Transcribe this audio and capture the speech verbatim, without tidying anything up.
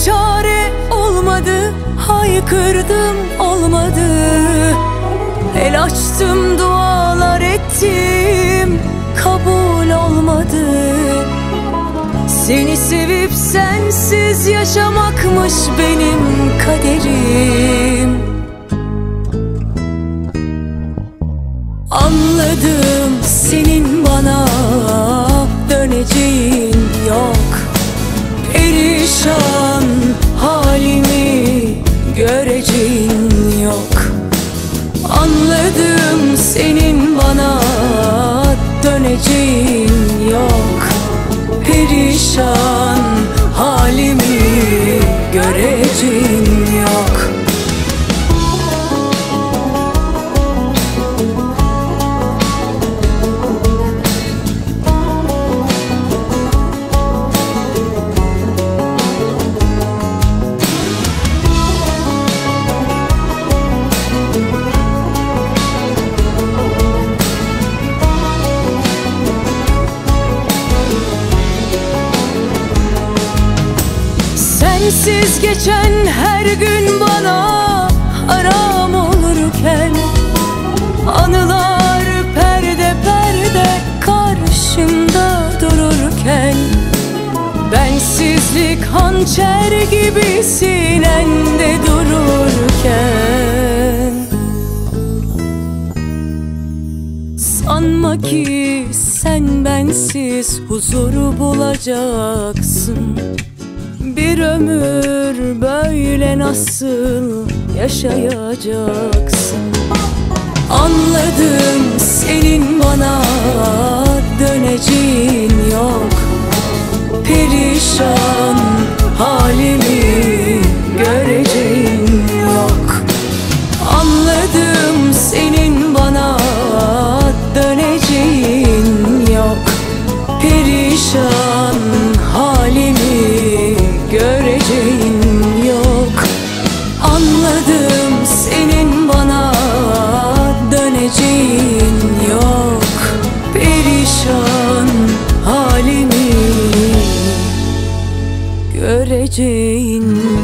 çare olmadı, haykırdım olmadı. El açtım, dualar ettim, kabul olmadı. Seni sevip sensiz yaşamakmış benim kaderim. Anladım, senin bana döneceğin yok. Perişan halimi göreceğin yok. Anladım, senin bana döneceğin yok. Perişan halimi göreceğin yok. Sensiz geçen her gün bana haram olurken, anılar perde perde karşımda dururken, bensizlik hançer gibi sinende dururken, sanma ki sen bensiz huzuru bulacaksın. Bir ömür böyle nasıl yaşayacaksın? Anladım, senin bana döneceğin yok. Perişan halimi göreceğin yok. Anladım, senin bana döneceğin yok. Perişan halimi göreceğin yok. Anladım, senin bana döneceğin yok. Perişan halimi göreceğin